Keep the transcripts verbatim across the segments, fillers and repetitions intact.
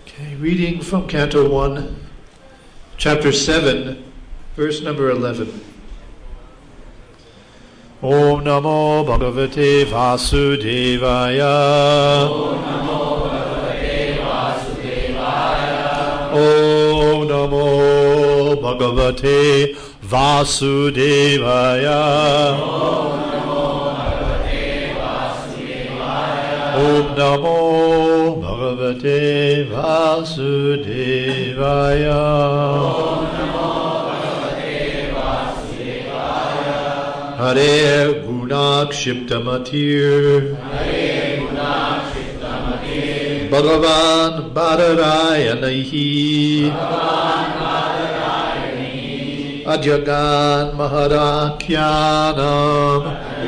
Okay, reading from Canto one, Chapter seven, verse number eleven. Om Namo Bhagavate Vasudevaya. Om Namo Bhagavate Vasudevaya. Om Namo Bhagavate Vasudevaya. Om Namo Bhagavate Vasudevaya. Om Namo Bhagavate Vasudevaya. Hare Gunakshiptamatir. Hare Gunakshiptamatir. Bhagavan Badarayanahi. Bhagavan Badarayanahi. Adyagan Maharakyanam.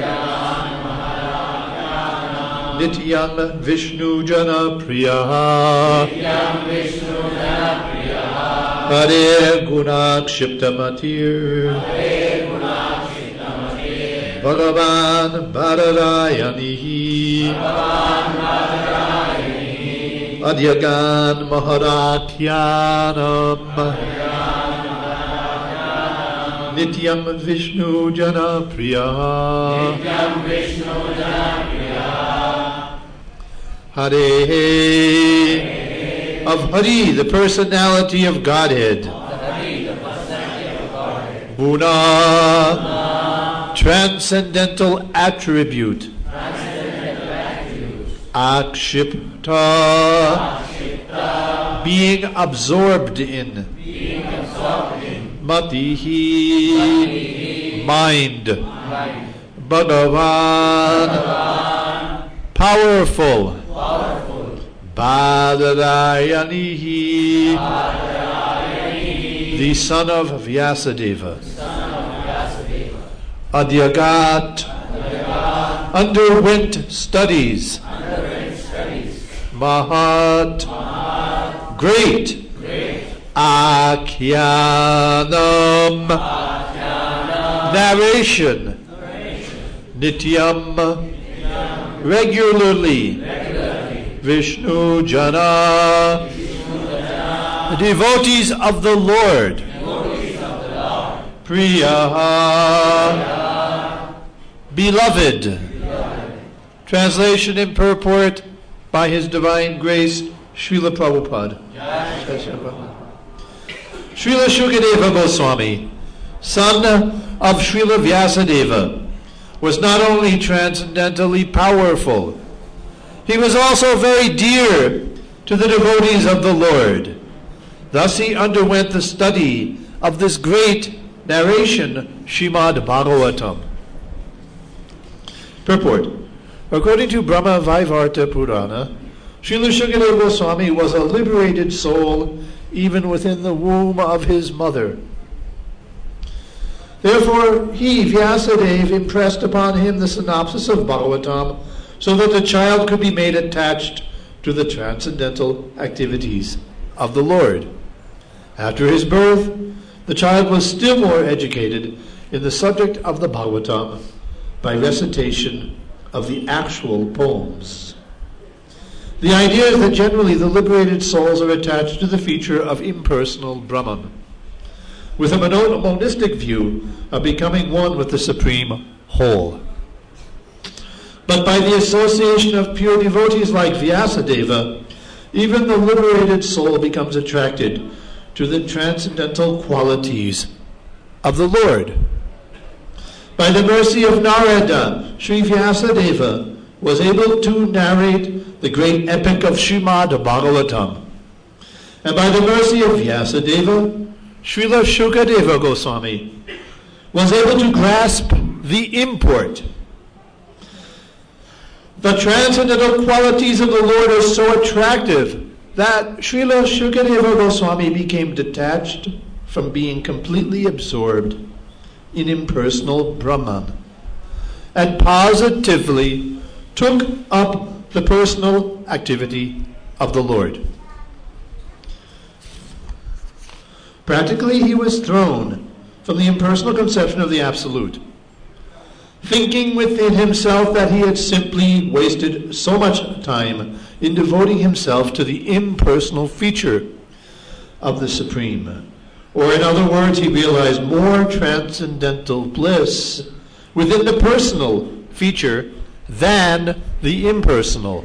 Nityam Vishnu Jana Priyaha. Nityam Vishnu Jana Priyaha. Hare Gunakshiptamatir. Hare Gunakshiptamatir. Bhagavan Badarayanihi. Bhagavan Badarayanihi. Adyagan Maharakyanam. Nityam Vishnu Jana Priyaha. Nityam Vishnu Jana Priyaha. Hare, of Hari, the personality of Godhead. Guna, transcendental attribute. Akshipta, being absorbed in. Matihi, mind. Bhagavan, powerful. Badarayanihi, the son of Vyasadeva. Adyagat, underwent studies. Mahat, great. Akhyanam, narration. Nityam, regularly. Vishnu Jana, the devotees of the Lord. Priyaha, beloved. Translation and purport by His Divine Grace, Srila Prabhupada. Srila Shukadeva Goswami, son of Srila Vyasadeva, was not only transcendently powerful, he was also very dear to the devotees of the Lord. Thus he underwent the study of this great narration, Srimad Bhagavatam. Purport. According to Brahma Vaivarta Purana, Srila Shukadeva Goswami was a liberated soul even within the womb of his mother. Therefore, he, Vyasadeva, impressed upon him the synopsis of Bhagavatam so that the child could be made attached to the transcendental activities of the Lord. After his birth, the child was still more educated in the subject of the Bhagavatam by recitation of the actual poems. The idea is that generally the liberated souls are attached to the feature of impersonal Brahman, with a monistic view of becoming one with the Supreme Whole. But by the association of pure devotees like Vyasadeva, even the liberated soul becomes attracted to the transcendental qualities of the Lord. By the mercy of Narada, Sri Vyasadeva was able to narrate the great epic of Srimad Bhagavatam. And by the mercy of Vyasadeva, Srila Shukadeva Goswami was able to grasp the import. The transcendental qualities of the Lord are so attractive that Srila Shukadeva Goswami became detached from being completely absorbed in impersonal Brahman and positively took up the personal activity of the Lord. Practically, he was thrown from the impersonal conception of the Absolute, thinking within himself that he had simply wasted so much time in devoting himself to the impersonal feature of the Supreme. Or in other words, he realized more transcendental bliss within the personal feature than the impersonal.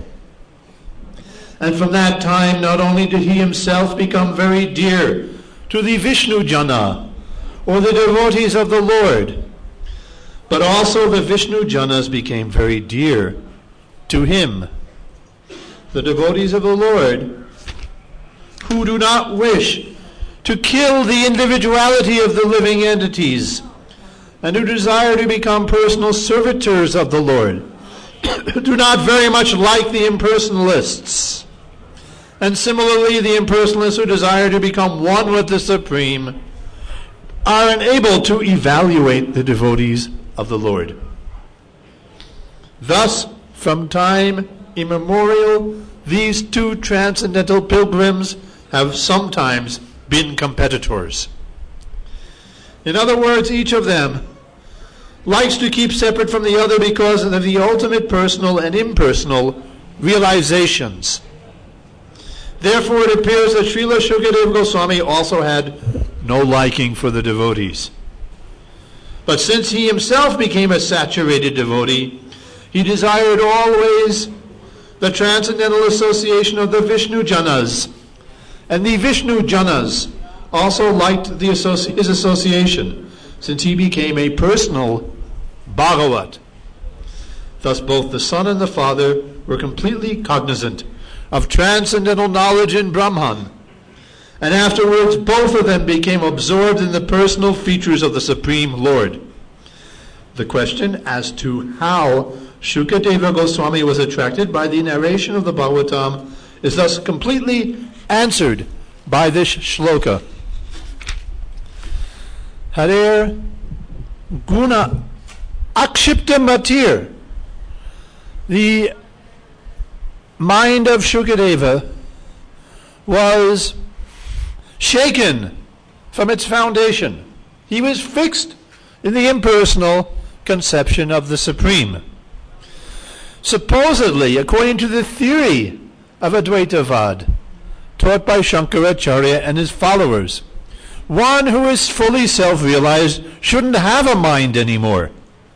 And from that time, not only did he himself become very dear to the Vishnu Jana, or the devotees of the Lord, but also the Vishnu Janas became very dear to him. The devotees of the Lord, who do not wish to kill the individuality of the living entities, and who desire to become personal servitors of the Lord, do not very much like the impersonalists. And similarly, the impersonalists who desire to become one with the Supreme are unable to evaluate the devotees of the Lord. Thus, from time immemorial, these two transcendental pilgrims have sometimes been competitors. In other words, each of them likes to keep separate from the other because of the ultimate personal and impersonal realizations. Therefore, it appears that Srila Shukadeva Goswami also had no liking for the devotees. But since he himself became a saturated devotee, he desired always the transcendental association of the Vishnu Janas. And the Vishnu Janas also liked the associ- his association, since he became a personal Bhagavat. Thus both the Son and the Father were completely cognizant of transcendental knowledge in Brahman, and afterwards both of them became absorbed in the personal features of the Supreme Lord. The question as to how Shukadeva Goswami was attracted by the narration of the Bhagavatam is thus completely answered by this shloka. Harer guna akshipta matir. The mind of Shukadeva was shaken from its foundation. He was fixed in the impersonal conception of the Supreme. Supposedly, according to the theory of Advaitavad, taught by Shankaracharya and his followers, one who is fully self-realized shouldn't have a mind anymore.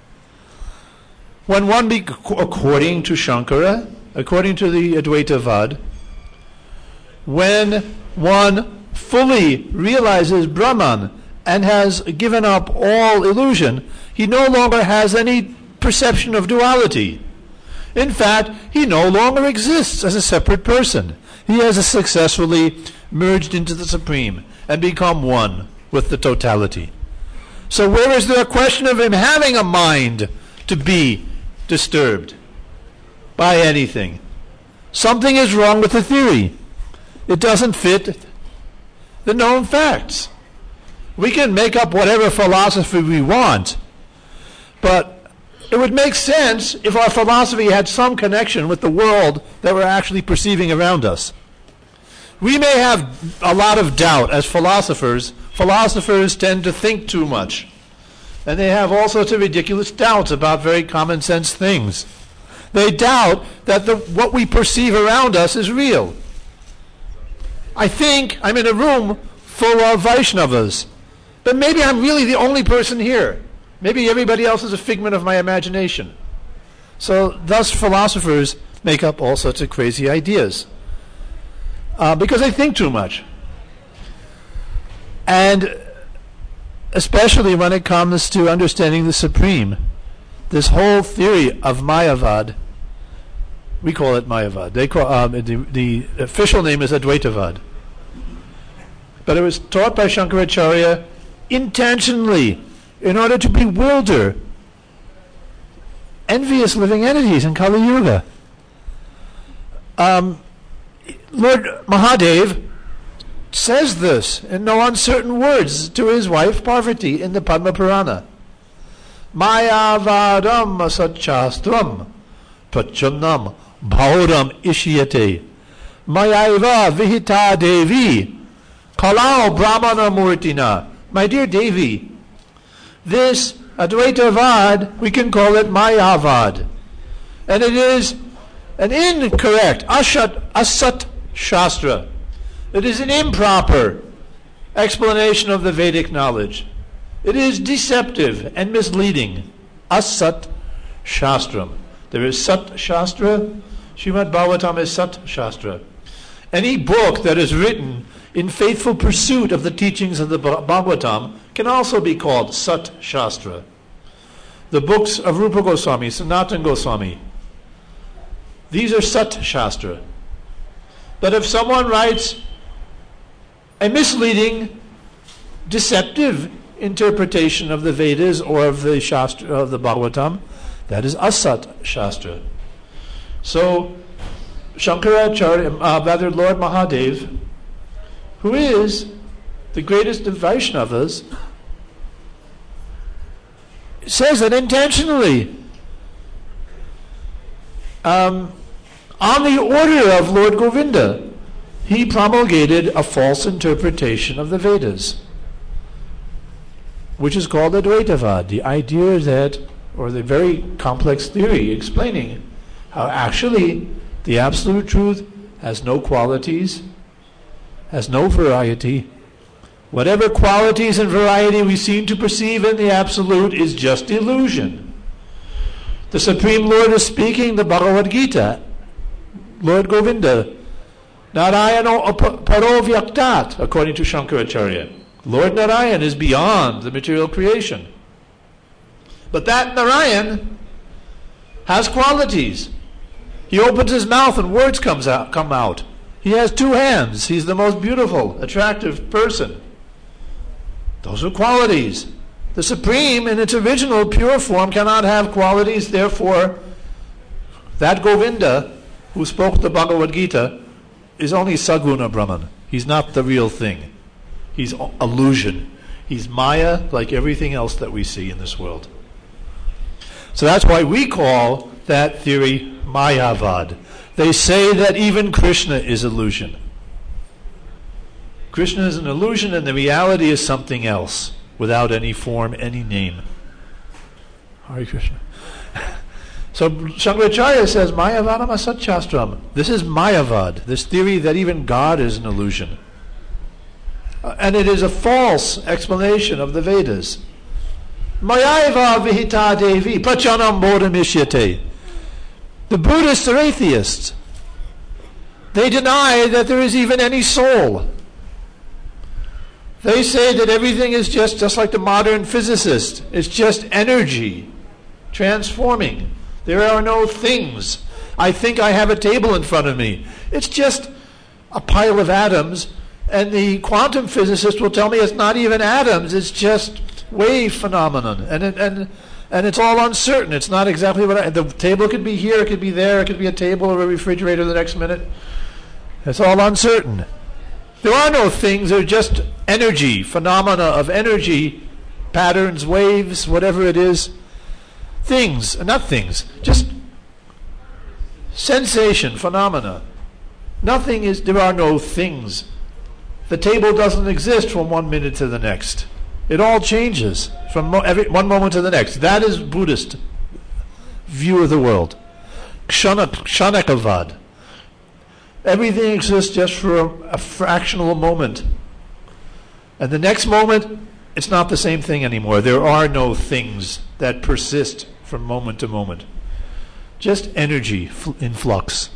When one, be, according to Shankara, according to the Advaitavad, when one fully realizes Brahman and has given up all illusion, he no longer has any perception of duality. In fact, he no longer exists as a separate person. He has successfully merged into the Supreme and become one with the totality. So where is there a question of him having a mind to be disturbed by anything? Something is wrong with the theory. It doesn't fit the known facts. We can make up whatever philosophy we want, but it would make sense if our philosophy had some connection with the world that we're actually perceiving around us. We may have a lot of doubt as philosophers. Philosophers tend to think too much, and they have all sorts of ridiculous doubts about very common sense things. They doubt that the, what we perceive around us is real. I think I'm in a room full of Vaishnavas, but maybe I'm really the only person here. Maybe everybody else is a figment of my imagination. So thus philosophers make up all sorts of crazy ideas uh, because they think too much. And especially when it comes to understanding the Supreme, this whole theory of Mayavad, we call it Mayavad. They call um, the, the official name is Advaitavad, but it was taught by Shankaracharya intentionally in order to bewilder envious living entities in Kali Yuga. Um, Lord Mahadev says this in no uncertain words to his wife Parvati in the Padma Purana. Mayavadam asachastram prachannam bhauram ishyate mayaiva vihita devi kalau brahmana murtina. My dear Devi, this Advaitavad, we can call it Mayavad. And it is an incorrect, asat, asat shastra. It is an improper explanation of the Vedic knowledge. It is deceptive and misleading. Asat shastram. There is Sat Shastra. Srimad Bhagavatam is Sat Shastra. Any book that is written in faithful pursuit of the teachings of the Bhagavatam can also be called Sat Shastra. The books of Rupa Goswami, Sanatana Goswami, these are Sat Shastra. But if someone writes a misleading, deceptive interpretation of the Vedas or of the Shastra of the Bhagavatam, that is Asat Shastra. So, Shankaracharya, uh, rather Lord Mahadev, who is the greatest of Vaishnavas, says that intentionally, um, on the order of Lord Govinda, he promulgated a false interpretation of the Vedas, which is called Advaitavad, the idea that, or the very complex theory explaining how actually the absolute truth has no qualities, has no variety. Whatever qualities and variety we seem to perceive in the absolute is just illusion. The Supreme Lord is speaking the Bhagavad Gita, Lord Govinda, Narayana paro vyaktat, according to Shankaracharya. Lord Narayan is beyond the material creation. But that Narayan has qualities. He opens his mouth and words comes out, come out. He has two hands. He's the most beautiful, attractive person. Those are qualities. The Supreme, in its original pure form, cannot have qualities. Therefore, that Govinda, who spoke the Bhagavad Gita, is only Saguna Brahman. He's not the real thing. He's illusion. He's Maya, like everything else that we see in this world. So that's why we call that theory Mayavad. They say that even Krishna is illusion. Krishna is an illusion and the reality is something else, without any form, any name. Hare Krishna. So Shankaracharya says, Mayavadam asat shastram. This is Mayavad, this theory that even God is an illusion. Uh, and it is a false explanation of the Vedas. Mayaiva vihita devi prachanam bodhamishyate. The Buddhists are atheists. They deny that there is even any soul. They say that everything is just, just like the modern physicist. It's just energy transforming. There are no things. I think I have a table in front of me. It's just a pile of atoms, and the quantum physicist will tell me it's not even atoms, it's just wave phenomenon. And it, and and it's all uncertain. It's not exactly what I, the table could be here, it could be there, it could be a table or a refrigerator the next minute. It's all uncertain. There are no things, they're just energy, phenomena of energy, patterns, waves, whatever it is. Things, not things, just sensation, phenomena. Nothing is, there are no things. The table doesn't exist from one minute to the next. It all changes from mo- every, one moment to the next. That is Buddhist view of the world. Kshana, Kshanakavad. Everything exists just for a, a fractional moment. And the next moment, it's not the same thing anymore. There are no things that persist from moment to moment. Just energy fl- in flux.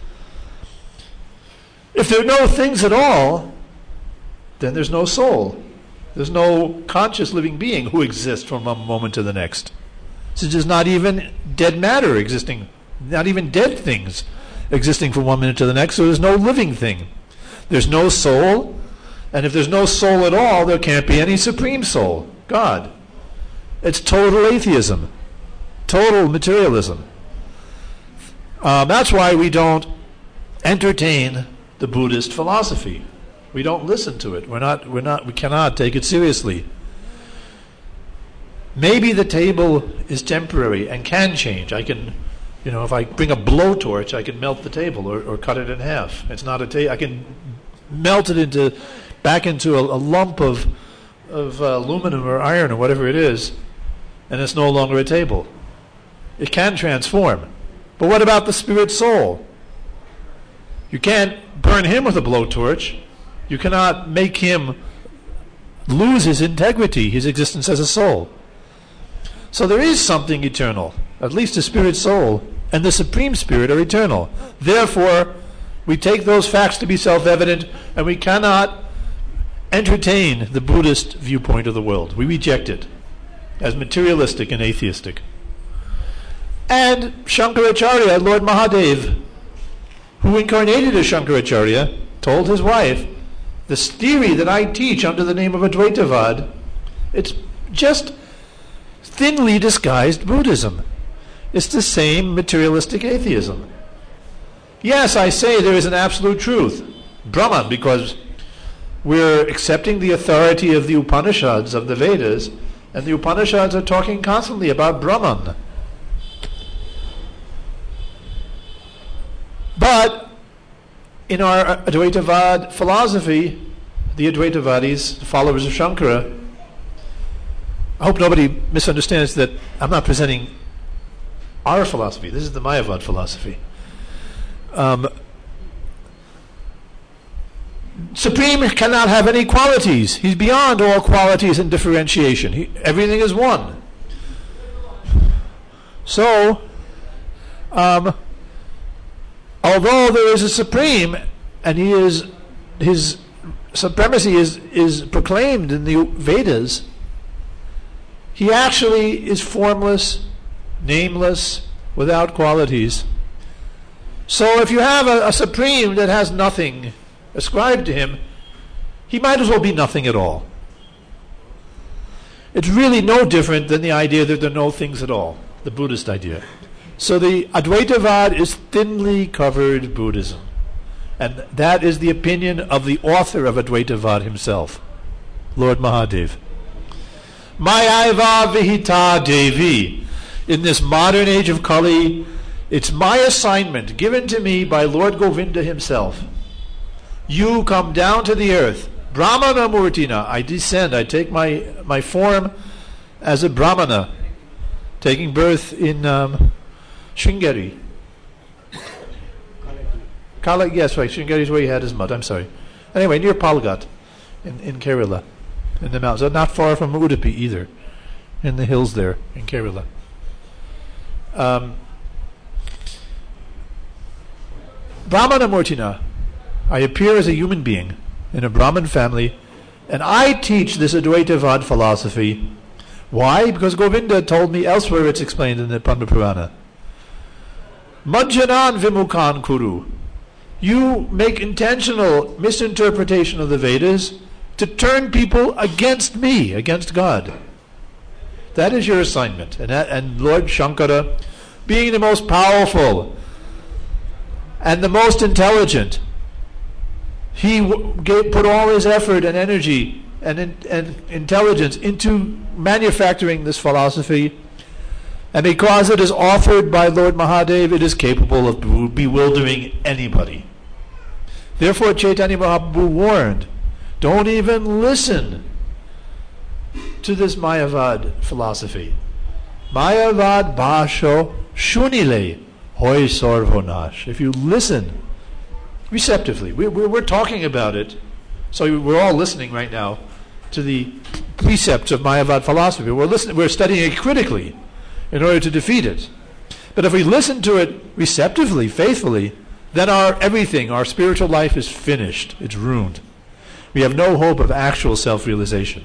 If there are no things at all, then there's no soul. There's no conscious living being who exists from one moment to the next. So there's not even dead matter existing, not even dead things existing from one minute to the next, so there's no living thing. There's no soul, and if there's no soul at all, there can't be any supreme soul, God. It's total atheism, total materialism. Um, that's why we don't entertain the Buddhist philosophy. We don't listen to it. We're not, we're not, we cannot take it seriously. Maybe the table is temporary and can change. I can, you know, if I bring a blowtorch, I can melt the table or, or cut it in half. It's not a table. I can melt it into, back into a, a lump of, of uh, aluminum or iron or whatever it is, and it's no longer a table. It can transform, But what about the spirit soul? You can't burn him with a blowtorch. You cannot make him lose his integrity, his existence as a soul. So there is something eternal. At least the spirit soul and the supreme spirit are eternal. Therefore, we take those facts to be self-evident, and we cannot entertain the Buddhist viewpoint of the world. We reject it as materialistic and atheistic. And Shankaracharya, Lord Mahadev, who incarnated as Shankaracharya, told his wife, this theory that I teach under the name of Advaitavad, it's just thinly disguised Buddhism. It's the same materialistic atheism. Yes, I say there is an absolute truth, Brahman, because we're accepting the authority of the Upanishads, of the Vedas, and the Upanishads are talking constantly about Brahman. But in our Advaitavad philosophy, the Advaitavadis, the followers of Shankara, I hope nobody misunderstands that I'm not presenting our philosophy. This is the Mayavad philosophy. Um, Supreme cannot have any qualities. He's beyond all qualities and differentiation. He, everything is one. So, um, although there is a Supreme, and he is, his supremacy is, is proclaimed in the Vedas, he actually is formless, nameless, without qualities. So if you have a, a Supreme that has nothing ascribed to him, he might as well be nothing at all. It's really no different than the idea that there are no things at all, the Buddhist idea. So the Advaitavad is thinly covered Buddhism. And that is the opinion of the author of Advaitavad himself, Lord Mahadev. Mayaiva Vihita Devi. In this modern age of Kali, it's my assignment given to me by Lord Govinda himself. You come down to the earth. Brahmana Murtina. I descend. I take my, my form as a Brahmana, taking birth in um, Sringeri. Kala, yes, right. Sringeri is where he had his mud. I'm sorry. Anyway, near Palghat in, in Kerala, in the mountains. Not far from Udupi either, in the hills there in Kerala. Um, Brahmana Murtina. I appear as a human being in a Brahmin family, and I teach this Advaitavad philosophy. Why? Because Govinda told me elsewhere, it's explained in the Padma Purana. Majjanan vimukhan kuru. You make intentional misinterpretation of the Vedas to turn people against me, against God. That is your assignment. And, that, and Lord Shankara, being the most powerful and the most intelligent, he w- gave, put all his effort and energy and, in, and intelligence into manufacturing this philosophy. And because it is offered by Lord Mahadev, it is capable of bewildering anybody. Therefore, Chaitanya Mahaprabhu warned, don't even listen to this Mayavad philosophy. Mayavad bhasho shunile hoy sarvonash. If you listen receptively, we, we, we're talking about it, so we're all listening right now to the precepts of Mayavad philosophy. We're listening, we're studying it critically in order to defeat it. But if we listen to it receptively, faithfully, then our everything, our spiritual life is finished. It's ruined. We have no hope of actual self-realization.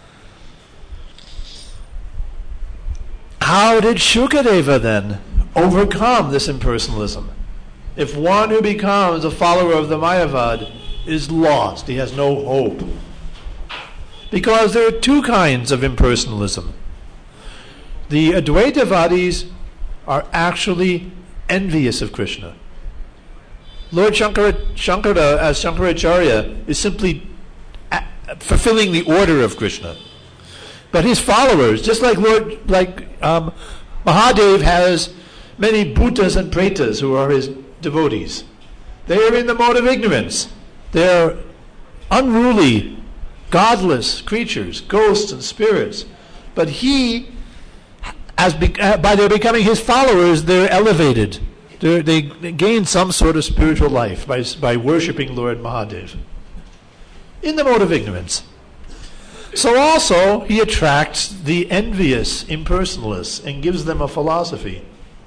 How did Shukadeva then overcome this impersonalism? If one who becomes a follower of the Mayavad is lost, he has no hope. Because there are two kinds of impersonalism. The Advaitavadis are actually envious of Krishna. Lord Shankara, Shankara as Shankaracharya is simply a- fulfilling the order of Krishna. But his followers, just like Lord, like um, Mahadev has many bhutas and pretas who are his devotees. They are in the mode of ignorance. They are unruly, godless creatures, ghosts and spirits. But he, as be, uh, by their becoming his followers, they're elevated. They, they gain some sort of spiritual life by, by worshipping Lord Mahadev in the mode of ignorance. So also, he attracts the envious impersonalists and gives them a philosophy.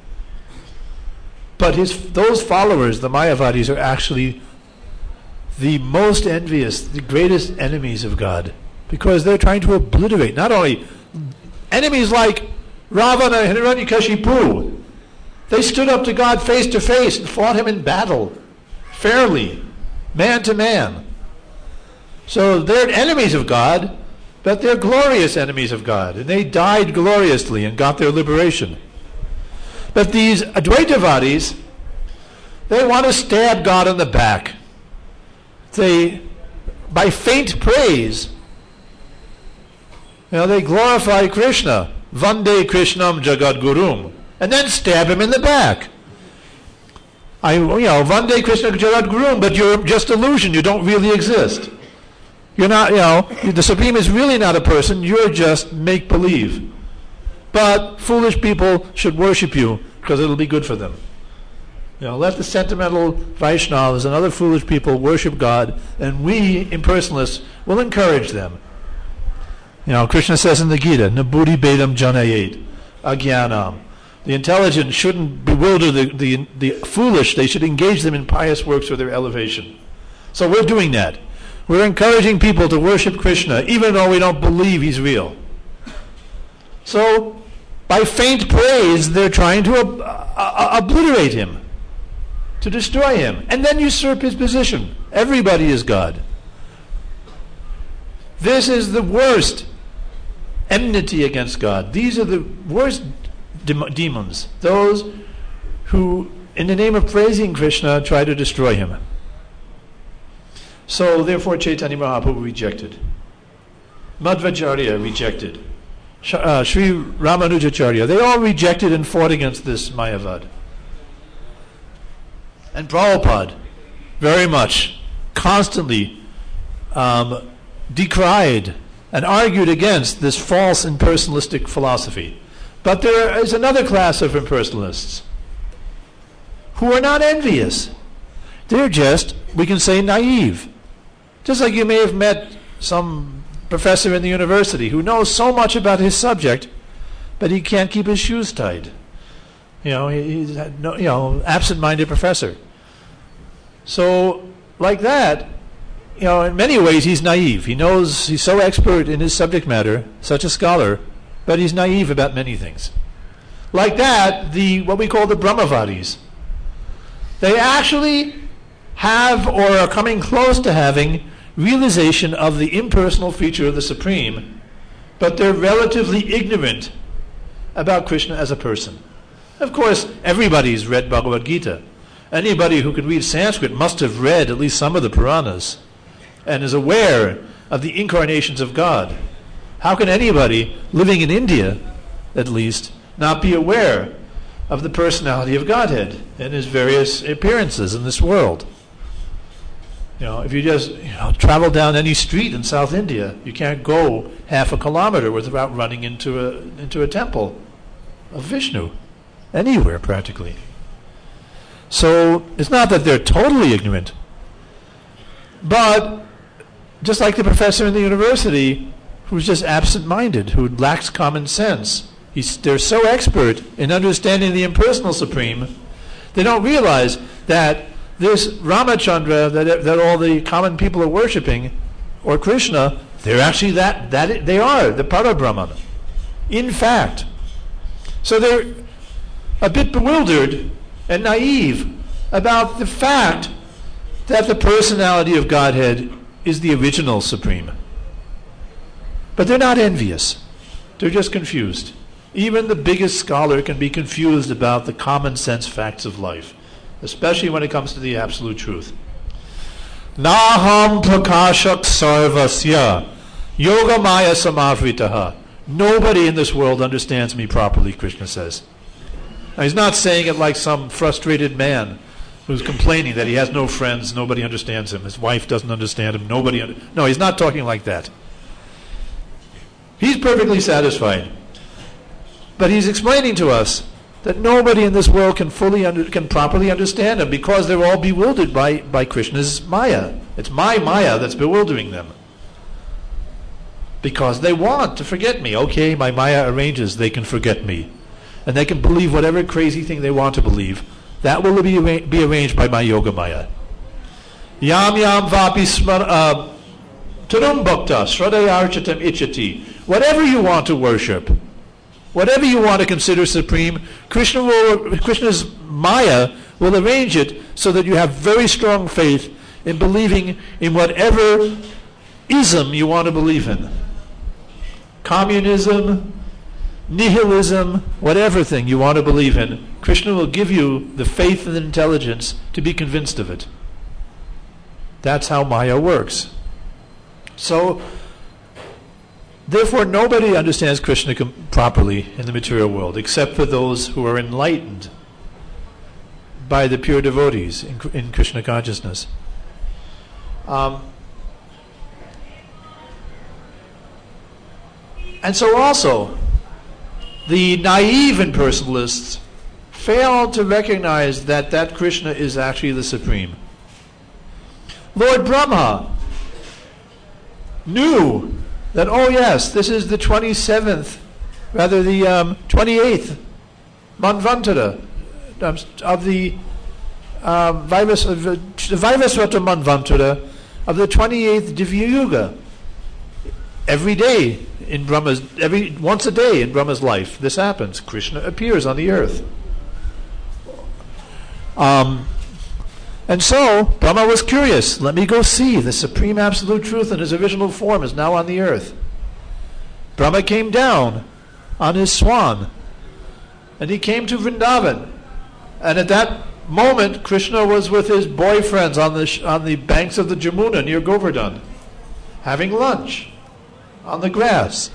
But his those followers, the Mayavadis, are actually the most envious, the greatest enemies of God, because they're trying to obliterate, not only enemies like Ravana and Hiranyakashipu. They stood up to God face to face and fought him in battle, fairly, man to man. So they're enemies of God, but they're glorious enemies of God, and they died gloriously and got their liberation. But these Advaitavadis, they want to stab God in the back. They, by faint praise, you know, they glorify Krishna, Vande Krishnam Jagadgurum, and then stab him in the back. I, you know, Vande Krishna Jagadgurum, but you're just illusion. You don't really exist. You're not, you know, the Supreme is really not a person. You're just make-believe. But foolish people should worship you because it'll be good for them. You know, let the sentimental Vaishnavas and other foolish people worship God, and we, impersonalists, will encourage them. You know, Krishna says in the Gita, Nabuddhi Bedam Janayet, Agyanam. The intelligent shouldn't bewilder the, the, the foolish. They should engage them in pious works for their elevation. So we're doing that. We're encouraging people to worship Krishna, even though we don't believe he's real. So, by faint praise, they're trying to ob- uh, obliterate him, to destroy him, and then usurp his position. Everybody is God. This is the worst enmity against God. These are the worst de- demons, those who, in the name of praising Krishna, try to destroy him. So, therefore, Chaitanya Mahaprabhu rejected. Madhvacharya rejected. Uh, Sri Ramanujacharya, they all rejected and fought against this Mayavad. And Prabhupada, very much, constantly um, decried and argued against this false impersonalistic philosophy. But there is another class of impersonalists who are not envious. They're just, we can say, naive. Just like you may have met some professor in the university who knows so much about his subject, but he can't keep his shoes tied. You know, he's no, you know, absent-minded professor. So, like that, you know, in many ways he's naive. He knows, he's so expert in his subject matter, such a scholar, but he's naive about many things. Like that, the what we call the Brahmavadis, they actually have or are coming close to having realization of the impersonal feature of the Supreme, but they're relatively ignorant about Krishna as a person. Of course, everybody's read Bhagavad Gita. Anybody who can read Sanskrit must have read at least some of the Puranas and is aware of the incarnations of God. How can anybody living in India, at least, not be aware of the personality of Godhead and his various appearances in this world? You know, if you just you know, travel down any street in South India, you can't go half a kilometer without running into a into a temple of Vishnu, anywhere practically. So it's not that they're totally ignorant, but just like the professor in the university who's just absent-minded, who lacks common sense, he's, they're so expert in understanding the impersonal Supreme, they don't realize that this Ramachandra that, that all the common people are worshipping, or Krishna, they're actually that, that they are, the Parabrahman. In fact. So they're a bit bewildered and naive about the fact that the personality of Godhead is the original Supreme. But they're not envious. They're just confused. Even the biggest scholar can be confused about the common sense facts of life, especially when it comes to the absolute truth. Naham prakashak sarvasya yoga maya samavritaha. Nobody in this world understands me properly, Krishna says. Now, he's not saying it like some frustrated man who's complaining that he has no friends, nobody understands him, his wife doesn't understand him, nobody... Un- no, he's not talking like that. He's perfectly satisfied. But he's explaining to us that nobody in this world can fully under, can properly understand him, because they're all bewildered by, by Krishna's Maya. It's my Maya that's bewildering them. Because they want to forget me. Okay, my Maya arranges they can forget me. And they can believe whatever crazy thing they want to believe. That will be, arra- be arranged by my Yoga Maya. Yam yam vapi smar tarum bhakta shradayarchatam ichati. Whatever you want to worship, whatever you want to consider supreme, Krishna will, Krishna's Maya will arrange it so that you have very strong faith in believing in whatever ism you want to believe in. Communism, nihilism, whatever thing you want to believe in, Krishna will give you the faith and the intelligence to be convinced of it. That's how Maya works. So, therefore, nobody understands Krishna com- properly in the material world, except for those who are enlightened by the pure devotees in, in Krishna consciousness. Um, and so also, the naive impersonalists fail to recognize that that Krishna is actually the Supreme. Lord Brahma knew that, oh yes, this is the twenty-seventh, rather the um, twenty-eighth Manvantara um, of the um, Vaivas, uh, Vaivasvata Manvantara of the twenty-eighth Divya Yuga. Every day in Brahma's, every once a day in Brahma's life, this happens. Krishna appears on the earth. Um, and so Brahma was curious. Let me go see. The supreme absolute truth in his original form is now on the earth. Brahma came down on his swan, and he came to Vrindavan. And at that moment, Krishna was with his boyfriends on the sh- on the banks of the Jamuna near Govardhan, having lunch on the grass.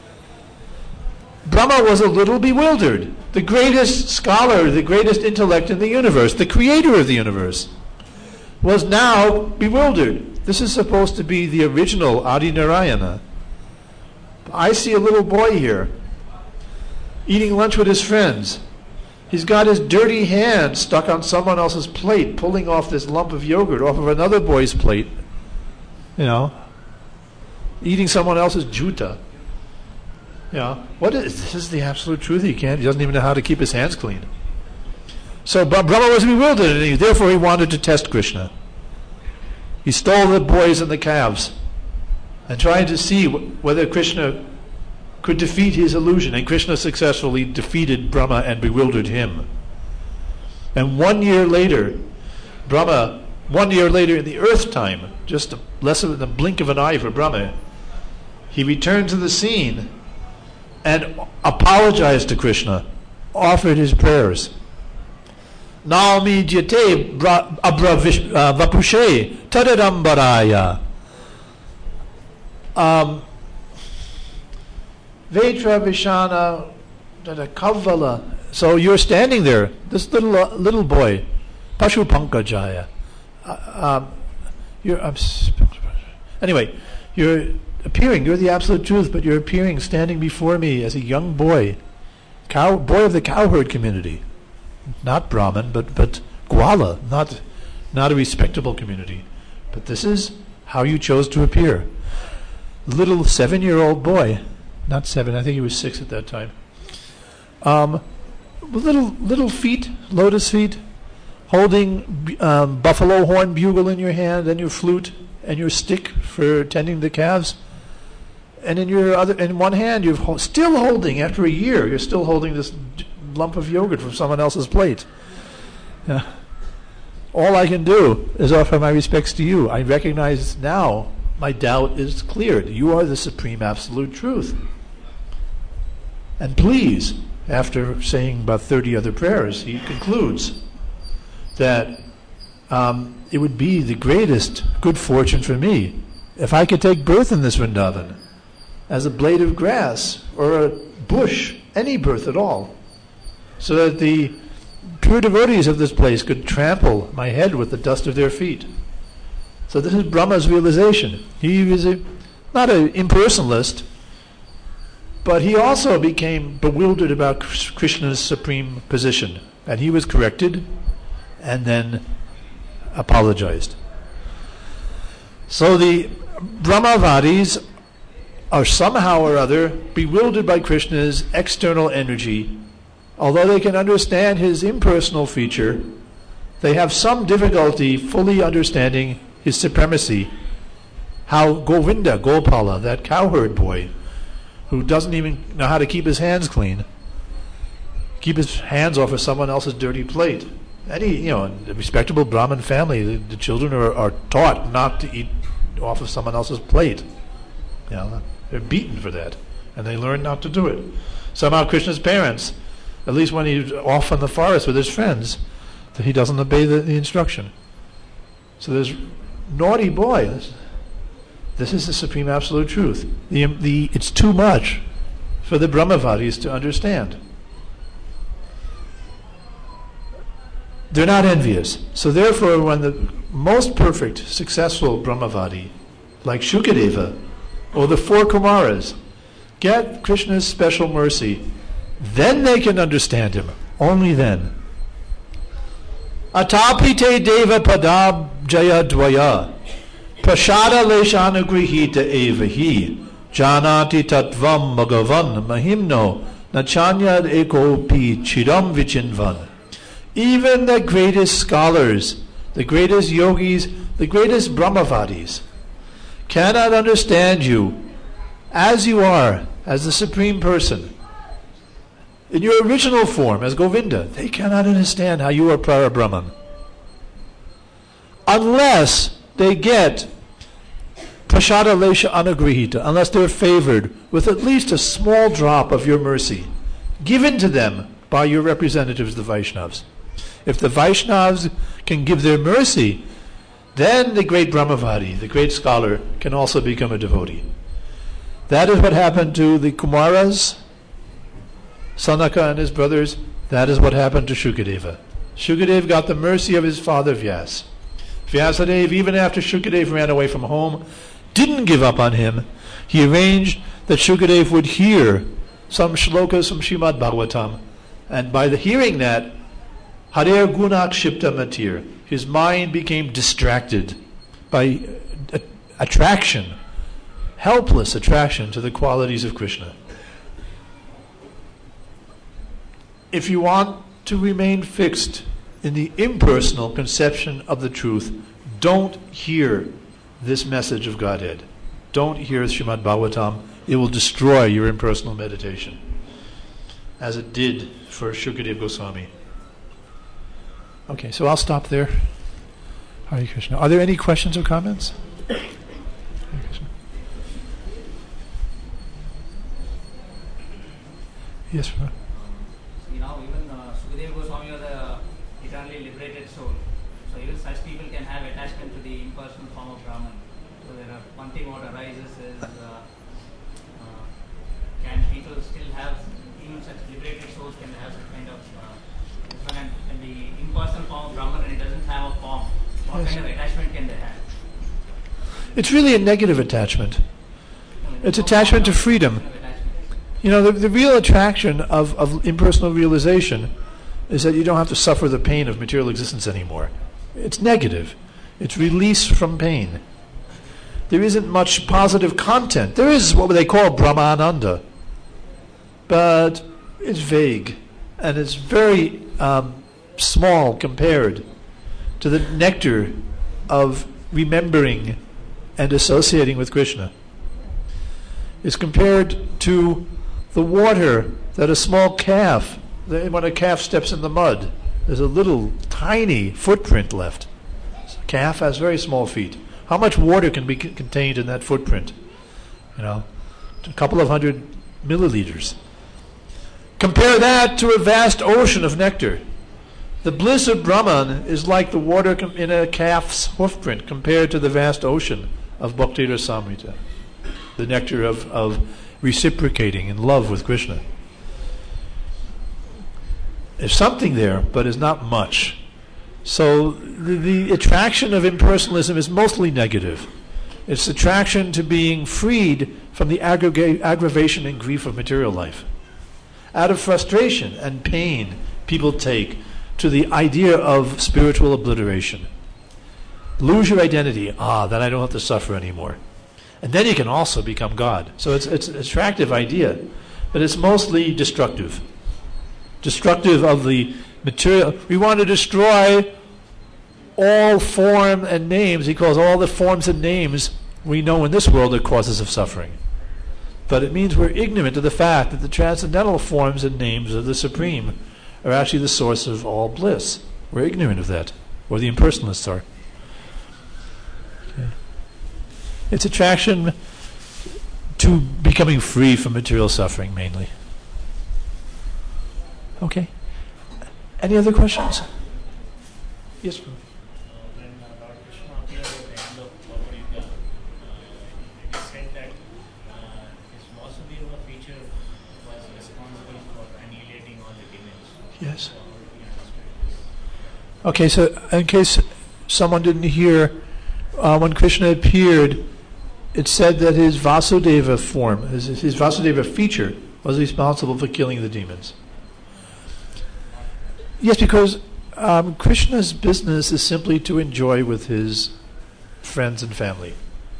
Brahma was a little bewildered. The greatest scholar, the greatest intellect in the universe, the creator of the universe, was now bewildered. This is supposed to be the original Adi Narayana. I see a little boy here, eating lunch with his friends. He's got his dirty hand stuck on someone else's plate, pulling off this lump of yogurt off of another boy's plate. You know, eating someone else's juta. You know, what is this? Is the absolute truth? He can't. He doesn't even know how to keep his hands clean. So Brahma was bewildered, and he, therefore he wanted to test Krishna. He stole the boys and the calves, and tried to see wh- whether Krishna could defeat his illusion. And Krishna successfully defeated Brahma and bewildered him. And one year later, Brahma, one year later in the earth time, just a, less than the blink of an eye for Brahma, he returned to the scene and apologized to Krishna, offered his prayers. Naumi jyate abra vapushe tadadambaraya. Vetra vishana kavala. So you're standing there, this little uh, little boy, Pashu Pankajaya. Uh, um, you're, um, anyway, you're appearing, you're the absolute truth, but you're appearing standing before me as a young boy, cow, boy of the cowherd community. Not Brahmin, but, but Gwala, not, not a respectable community. But this is how you chose to appear. Little seven-year-old boy, not seven, I think he was six at that time. Um, little little feet, lotus feet, holding um, buffalo horn bugle in your hand, and your flute, and your stick for tending the calves. And in your other, in one hand, you're ho- still holding, after a year, you're still holding this d- lump of yogurt from someone else's plate. Yeah. All I can do is offer my respects to you. I recognize now my doubt is cleared. You are the supreme absolute truth. And please, after saying about thirty other prayers, he concludes that um, it would be the greatest good fortune for me if I could take birth in this Vrindavan as a blade of grass or a bush, any birth at all, so that the pure devotees of this place could trample my head with the dust of their feet. So this is Brahma's realization. He was a, not an impersonalist, But he also became bewildered about Krishna's supreme position. And he was corrected and then apologized. So the Brahmavadis are somehow or other bewildered by Krishna's external energy. Although they can understand his impersonal feature, they have some difficulty fully understanding his supremacy. How Govinda, Gopala, that cowherd boy, who doesn't even know how to keep his hands clean, keep his hands off of someone else's dirty plate. Any, you know, in a respectable Brahmin family, the, the children are, are taught not to eat off of someone else's plate. You know, they're beaten for that, and they learn not to do it. Somehow Krishna's parents, at least when he's off in the forest with his friends, that he doesn't obey the, the instruction. So there's naughty boy. This, this is the supreme absolute truth. The, the, it's too much for the Brahmavadis to understand. They're not envious. So therefore, when the most perfect, successful Brahmavadi, like Shukadeva, or the four Kumaras, get Krishna's special mercy, then they can understand him. Only then. Atapite deva padab jaya dvaya prashada leshana grihita evahi janati tatvam bhagavan mahimno nachanyad eko pi chiram vichinvan. Even the greatest scholars, the greatest yogis, the greatest Brahmavadis cannot understand you as you are, as the Supreme Person. In your original form, as Govinda, they cannot understand how you are Parabrahman. Unless they get Prashada Lesha Anagrihita, unless they're favored with at least a small drop of your mercy, given to them by your representatives, the Vaishnavas. If the Vaishnavas can give their mercy, then the great Brahmavadi, the great scholar, can also become a devotee. That is what happened to the Kumaras, Sanaka and his brothers. That is what happened to Shukadeva. Shukadeva got the mercy of his father Vyas. Vyasadeva, even after Shukadeva ran away from home, didn't give up on him. He arranged that Shukadeva would hear some shlokas from Srimad Bhagavatam, and by the hearing that, Harer Gunak Shipta Matir, his mind became distracted by uh, attraction, helpless attraction to the qualities of Krishna. If you want to remain fixed in the impersonal conception of the truth, don't hear this message of Godhead. Don't hear Srimad Bhagavatam. It will destroy your impersonal meditation, as it did for Shukadeva Goswami. Okay, so I'll stop there. Hare Krishna. Are there any questions or comments? Hare Krishna. Yes, sir. You know, even uh, Sukadeva Goswami was the eternally liberated soul. So even such people can have attachment to the impersonal form of Brahman. So there are, one thing what arises is, uh, uh, can people still have, even such liberated souls can have some kind of, uh, and, and the impersonal form of Brahman, and it doesn't have a form, what yes. kind of attachment can they have? It's really a negative attachment. It's attachment to freedom. You know, the, the real attraction of, of impersonal realization is that you don't have to suffer the pain of material existence anymore. It's negative. It's release from pain. There isn't much positive content. There is what they call Brahmananda, but it's vague, and it's very um, small compared to the nectar of remembering and associating with Krishna. It's compared to the water that a small calf, when a calf steps in the mud, there's a little tiny footprint left. A calf has very small feet. How much water can be c- contained in that footprint? You know, a couple of hundred milliliters. Compare that to a vast ocean of nectar. The bliss of Brahman is like the water com- in a calf's hoofprint compared to the vast ocean of Bhakti Rasamrita, the nectar of, of reciprocating in love with Krishna. There's something there, but it's not much. So the, the attraction of impersonalism is mostly negative. It's attraction to being freed from the aggrega- aggravation and grief of material life. Out of frustration and pain, people take to the idea of spiritual obliteration. Lose your identity. Ah, then I don't have to suffer anymore. And then you can also become God. So it's, it's an attractive idea, but it's mostly destructive. Destructive of the material. We want to destroy all form and names. He calls all the forms and names we know in this world are causes of suffering. But it means we're ignorant of the fact that the transcendental forms and names of the Supreme are actually the source of all bliss. We're ignorant of that, or the impersonalists are. Okay. It's attraction to becoming free from material suffering, mainly. Okay. Any other questions? Yes, Prabhu. Yes. Okay, so in case someone didn't hear, uh, when Krishna appeared, it said that his Vasudeva form, his, his Vasudeva feature, was responsible for killing the demons. Yes, because um, Krishna's business is simply to enjoy with his friends and family.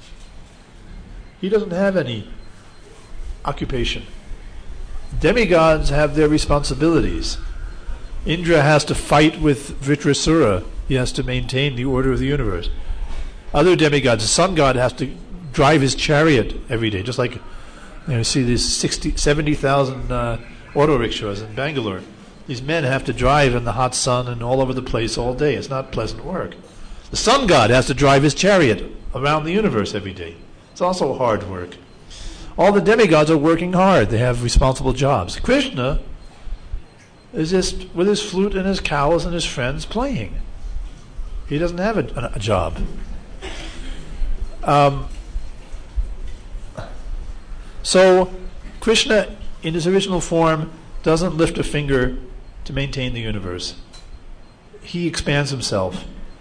He doesn't have any occupation. Demigods have their responsibilities. Indra has to fight with Vritrasura. He has to maintain the order of the universe. Other demigods, the sun god has to drive his chariot every day, just like you know, you see these sixty, seventy thousand uh, auto rickshaws in Bangalore. These men have to drive in the hot sun and all over the place all day. It's not pleasant work. The sun god has to drive his chariot around the universe every day. It's also hard work. All the demigods are working hard. They have responsible jobs. Krishna is just with his flute and his cows and his friends playing. He doesn't have a, a job. Um, so Krishna, in his original form, doesn't lift a finger to maintain the universe. He expands himself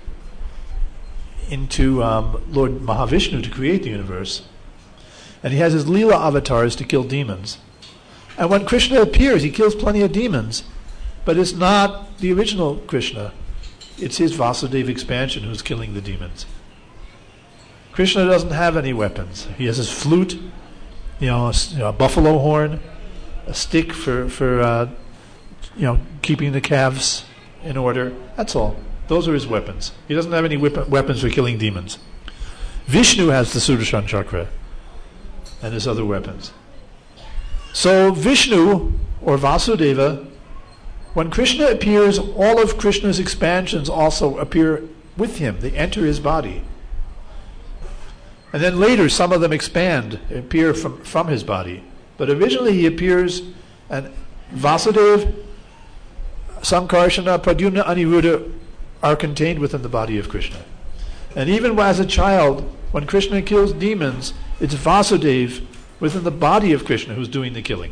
into um, Lord Mahavishnu to create the universe. And he has his Leela avatars to kill demons. And when Krishna appears, he kills plenty of demons, but it's not the original Krishna. It's his Vasudeva expansion who's killing the demons. Krishna doesn't have any weapons. He has his flute, you know, a, you know, a buffalo horn, a stick for, for uh, you know, keeping the calves in order. That's all. Those are his weapons. He doesn't have any whip- weapons for killing demons. Vishnu has the Sudarshan Chakra and his other weapons. So Vishnu, or Vasudeva, when Krishna appears, all of Krishna's expansions also appear with him. They enter his body. And then later, some of them expand, appear from, from his body. But originally he appears, and Vasudeva, Sankarsana, Pradyumna, Aniruddha are contained within the body of Krishna. And even as a child, when Krishna kills demons, it's Vasudeva within the body of Krishna who's doing the killing.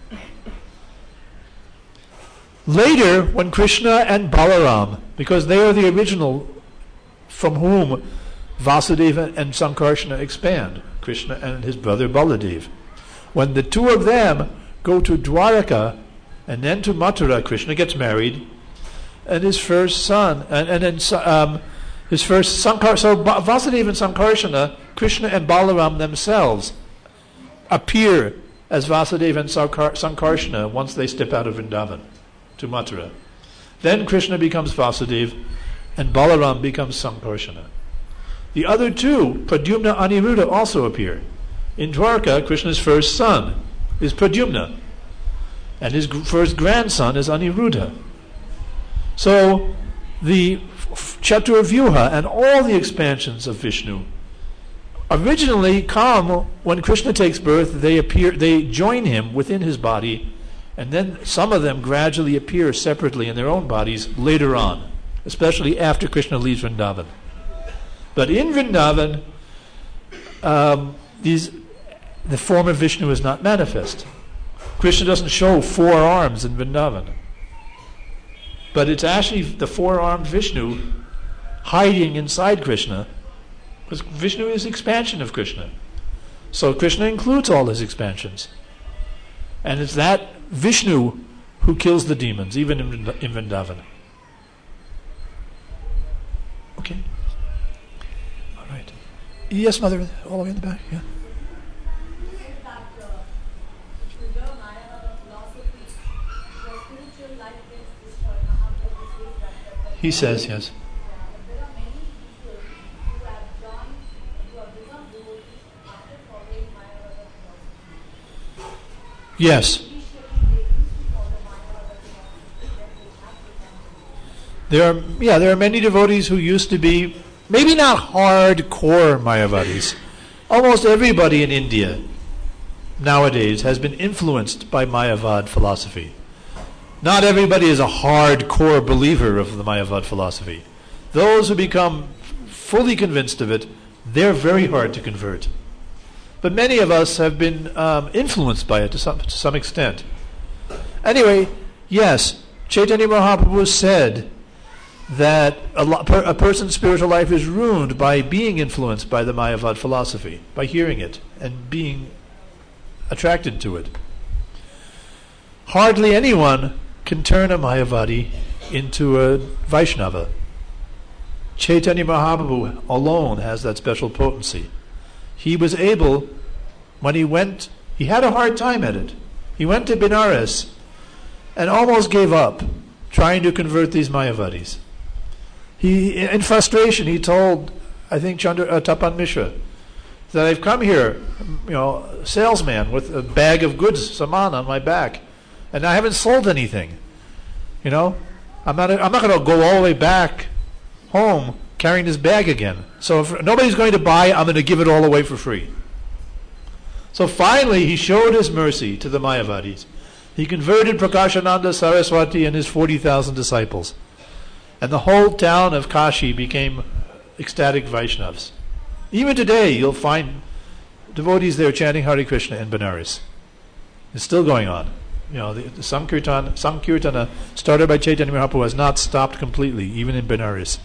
Later, when Krishna and Balaram, because they are the original from whom Vasudeva and Sankarsana expand, Krishna and his brother Baladev, when the two of them go to Dwaraka and then to Mathura, Krishna gets married, and his first son, and, and then um, his first Sankar, so Vasudeva and Sankarsana, Krishna and Balaram themselves appear as Vasudeva and Sankar, Sankarsana once they step out of Vrindavan to Mathura. Then Krishna becomes Vasudeva and Balaram becomes Sankarsana. The other two, Pradyumna, Aniruddha, also appear. In Dwarka, Krishna's first son is Pradyumna, and his first grandson is Aniruddha. So the Chaturvyuha and all the expansions of Vishnu originally come when Krishna takes birth. They appear, they join him within his body, and then some of them gradually appear separately in their own bodies later on, especially after Krishna leaves Vrindavan. But in Vrindavan, um, these, the form of Vishnu is not manifest. Krishna doesn't show four arms in Vrindavan. But it's actually the four-armed Vishnu hiding inside Krishna Because Vishnu is expansion of Krishna. So Krishna includes all his expansions. And it's that Vishnu who kills the demons, even in, in Vrindavan. Okay. All right. Yes, Mother, all the way in the back. Yeah. He says, yes. Yes. There are, yeah, there are many devotees who used to be, maybe not hardcore Mayavadis. Almost everybody in India nowadays has been influenced by Mayavad philosophy. Not everybody is a hardcore believer of the Mayavad philosophy. Those who become fully convinced of it, they're very hard to convert. But many of us have been um, influenced by it to some, to some extent. Anyway, yes, Chaitanya Mahaprabhu said that a, lo- per, a person's spiritual life is ruined by being influenced by the Mayavad philosophy, by hearing it and being attracted to it. Hardly anyone can turn a Mayavadi into a Vaishnava. Chaitanya Mahaprabhu alone has that special potency. He was able, when he went, he had a hard time at it. He went to Benares and almost gave up trying to convert these Mayavadis. He, in frustration, he told, I think, Chandra, uh, Tapan Mishra, that I've come here, you know, salesman with a bag of goods, saman on my back, and I haven't sold anything. You know, I'm not. I'm not going to go all the way back home carrying this bag again. So if nobody's going to buy, I'm going to give it all away for free. So finally, he showed his mercy to the Mayavadis. He converted Prakashananda Saraswati and his forty thousand disciples, and the whole town of Kashi became ecstatic Vaishnavas. Even today, you'll find devotees there chanting Hare Krishna in Benares. It's still going on. You know, the, the Sankirtan, Sankirtana started by Chaitanya Mahaprabhu has not stopped completely, even in Benares.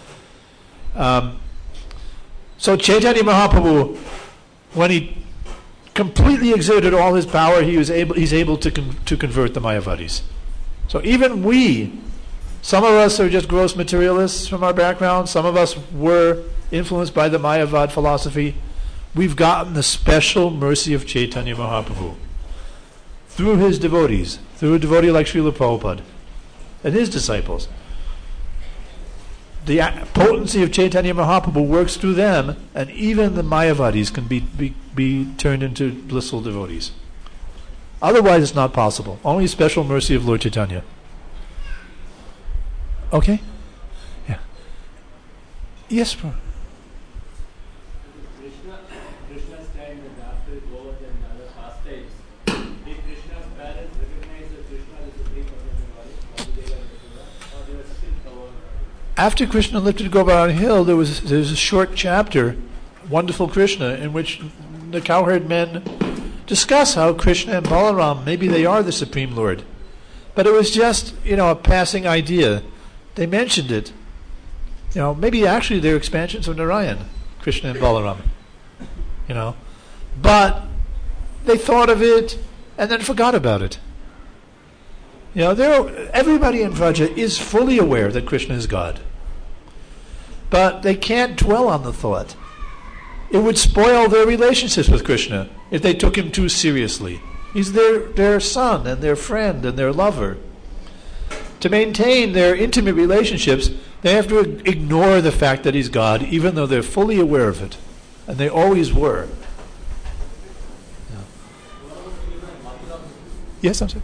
Um, so Chaitanya Mahaprabhu, when he completely exerted all his power, he was able. He's able to con- to convert the Mayavadis. So even we, some of us are just gross materialists from our background. Some of us were influenced by the Mayavad philosophy. We've gotten the special mercy of Chaitanya Mahaprabhu through his devotees, through a devotee like Srila Prabhupada and his disciples. The potency of Chaitanya Mahaprabhu works through them, and even the Mayavadis can be, be, be turned into blissful devotees. Otherwise, it's not possible. Only special mercy of Lord Chaitanya. Okay? Yeah. Yes, bro. Krishna, Krishna's time and after God and other pastimes, did Krishna's parents recognize that Krishna is the supreme personality, or they were still covered? After Krishna lifted Govardhan Hill, there was there was a short chapter, Wonderful Krishna, in which the cowherd men discuss how Krishna and Balaram, maybe they are the Supreme Lord. But it was just, you know, a passing idea. They mentioned it. You know, maybe actually they're expansions of Narayan, Krishna and Balaram. You know. But they thought of it and then forgot about it. You know, there everybody in Vraja is fully aware that Krishna is God. But they can't dwell on the thought. It would spoil their relationships with Krishna if they took him too seriously. He's their, their son and their friend and their lover. To maintain their intimate relationships, they have to ignore the fact that he's God, even though they're fully aware of it. And they always were. Yeah. Yes, I'm sorry.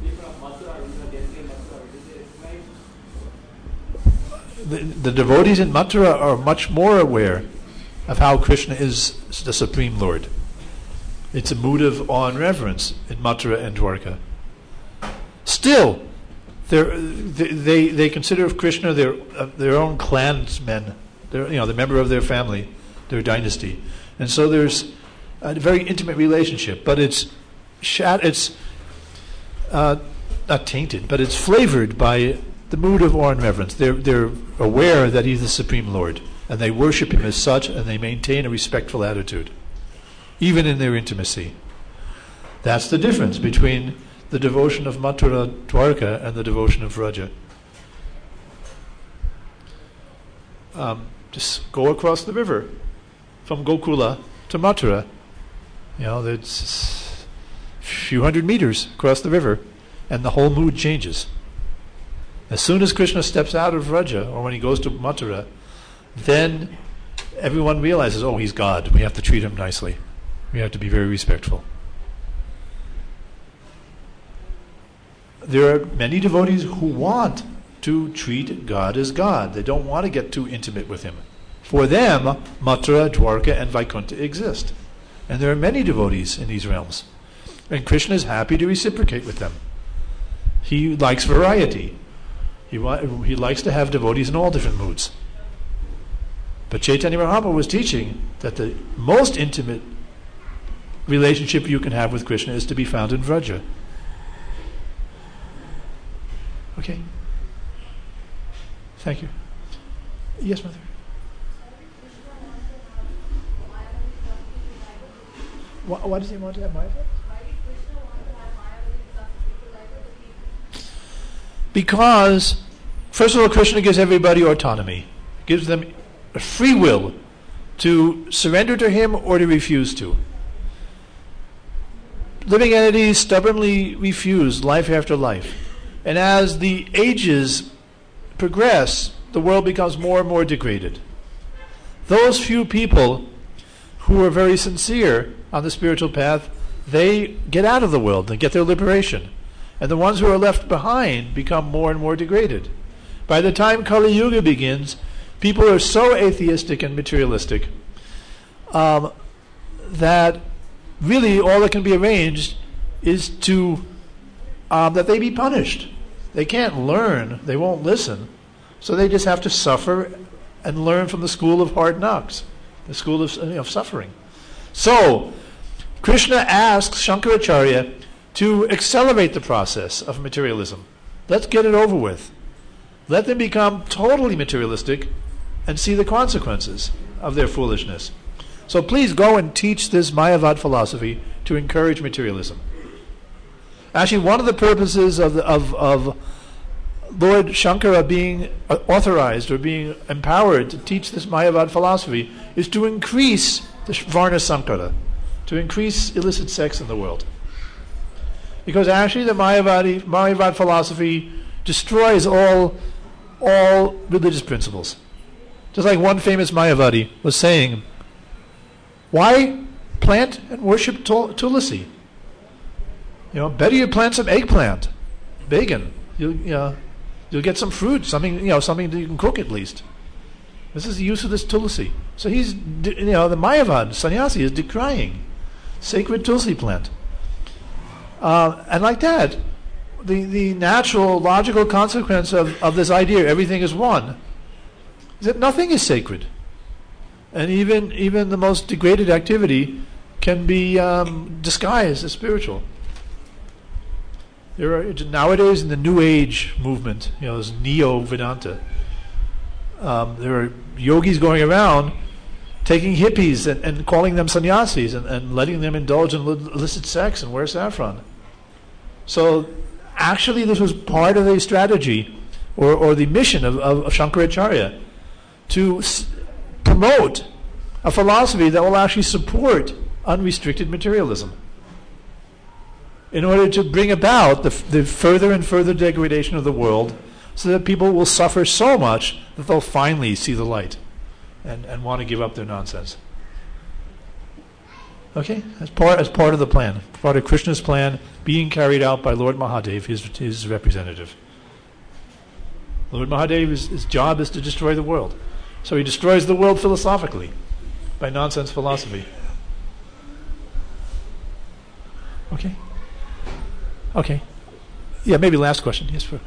The, the devotees in Mathura are much more aware of how Krishna is the Supreme Lord. It's a mood of awe and reverence in Mathura and Dwarka. Still, they they they consider Krishna their uh, their own clansmen, their, you know, the member of their family, their dynasty, and so there's a very intimate relationship. But it's shat, it's uh, not tainted, but it's flavored by the mood of awe and reverence. They're they're aware that he's the Supreme Lord. And they worship him as such, and they maintain a respectful attitude, even in their intimacy. That's the difference between the devotion of Mathura Dwarka and the devotion of Vraja. Um, just go across the river from Gokula to Mathura. You know, it's a few hundred meters across the river, and the whole mood changes. As soon as Krishna steps out of Vraja, or when he goes to Mathura, then everyone realizes, oh, he's God. We have to treat him nicely. We have to be very respectful. There are many devotees who want to treat God as God. They don't want to get too intimate with him. For them, Mathura, Dwarka, and Vaikuntha exist. And there are many devotees in these realms. And Krishna is happy to reciprocate with them. He likes variety. He, wa- he likes to have devotees in all different moods. But Chaitanya Mahaprabhu was teaching that the most intimate relationship you can have with Krishna is to be found in Vraja. Okay. Thank you. Yes, Mother. Why, why does he want to have Mayavadi? Because, first of all, Krishna gives everybody autonomy, gives them a free will to surrender to him or to refuse to. Living entities stubbornly refuse life after life. And as the ages progress, the world becomes more and more degraded. Those few people who are very sincere on the spiritual path, they get out of the world and get their liberation. And the ones who are left behind become more and more degraded. By the time Kali Yuga begins, people are so atheistic and materialistic um, that really all that can be arranged is to um, that they be punished. They can't learn, they won't listen, so they just have to suffer and learn from the school of hard knocks, the school of, you know, of suffering. So, Krishna asks Shankaracharya to accelerate the process of materialism. Let's get it over with. Let them become totally materialistic and see the consequences of their foolishness. So please go and teach this Mayavad philosophy to encourage materialism. Actually, one of the purposes of, the, of, of Lord Shankara being authorized or being empowered to teach this Mayavad philosophy is to increase the Varna Sankara, to increase illicit sex in the world. Because actually the Mayavadi, Mayavad philosophy destroys all, all religious principles. Just like one famous Mayavadi was saying, why plant and worship tul- tulsi? You know, better you plant some eggplant, bacon. You'll, you know, you'll get some fruit, something, you know, something that you can cook at least. This is the use of this tulsi. So he's, you know, the Mayavad sannyasi is decrying sacred tulsi plant. Uh, and like that, the, the natural, logical consequence of, of this idea, everything is one, is that nothing is sacred. And even even the most degraded activity can be um, disguised as spiritual. There are nowadays in the New Age movement, you know, this Neo-Vedanta, um, there are yogis going around taking hippies and, and calling them sannyasis and, and letting them indulge in illicit sex and wear saffron. So actually this was part of the strategy or, or the mission of, of, of Shankaracharya to s- promote a philosophy that will actually support unrestricted materialism in order to bring about the, f- the further and further degradation of the world so that people will suffer so much that they'll finally see the light and, and want to give up their nonsense. Okay? As part, as part of the plan, part of Krishna's plan being carried out by Lord Mahadev, his, his representative. Lord Mahadev, his, his job is to destroy the world. So he destroys the world philosophically by nonsense philosophy. Okay? Okay. Yeah, maybe last question. Yes, sir.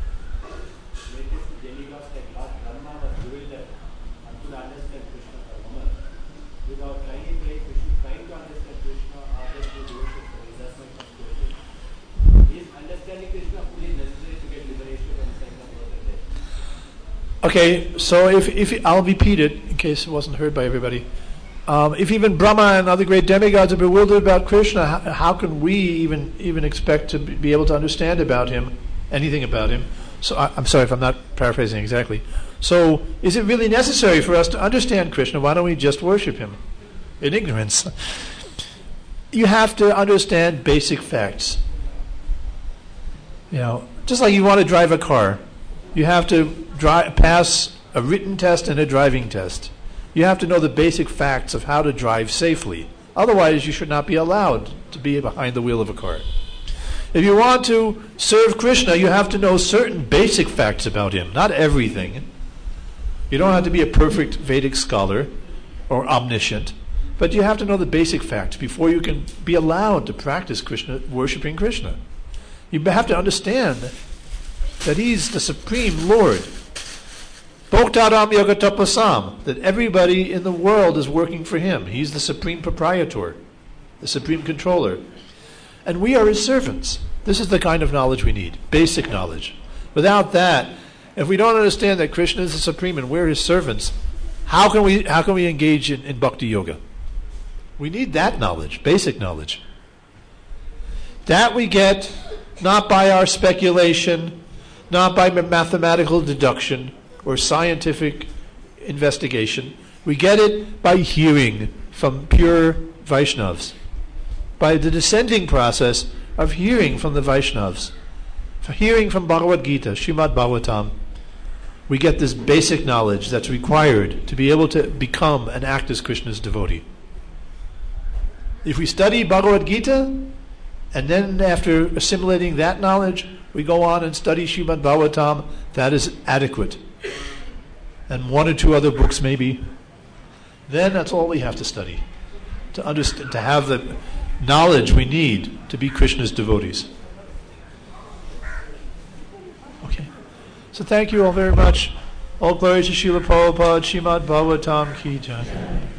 Okay, so if if I'll repeat it, in case it wasn't heard by everybody. Um, if even Brahma and other great demigods are bewildered about Krishna, how, how can we even even expect to be able to understand about him, anything about him? So I, I'm sorry if I'm not paraphrasing exactly. So is it really necessary for us to understand Krishna? Why don't we just worship him in ignorance? You have to understand basic facts. You know, just like you want to drive a car, you have to dri- pass a written test and a driving test. You have to know the basic facts of how to drive safely. Otherwise, you should not be allowed to be behind the wheel of a car. If you want to serve Krishna, you have to know certain basic facts about him, not everything. You don't have to be a perfect Vedic scholar or omniscient, but you have to know the basic facts before you can be allowed to practice Krishna, worshiping Krishna. You have to understand that he's the Supreme Lord. Bhoktaram Yogatapasam, that everybody in the world is working for him. He's the Supreme Proprietor, the Supreme Controller. And we are his servants. This is the kind of knowledge we need, basic knowledge. Without that, if we don't understand that Krishna is the Supreme and we're his servants, how can we how can we engage in, in Bhakti Yoga? We need that knowledge, basic knowledge. That we get not by our speculation, not by mathematical deduction or scientific investigation. We get it by hearing from pure Vaishnavas, by the descending process of hearing from the Vaishnavas, for hearing from Bhagavad Gita, Srimad Bhagavatam. We get this basic knowledge that's required to be able to become and act as Krishna's devotee. If we study Bhagavad Gita, and then after assimilating that knowledge, we go on and study Srimad Bhagavatam, that is adequate. And one or two other books maybe. Then that's all we have to study, to understand, to have the knowledge we need to be Krishna's devotees. Okay. So thank you all very much. All glory to Srila Prabhupada, Srimad Bhagavatam Ki Jai.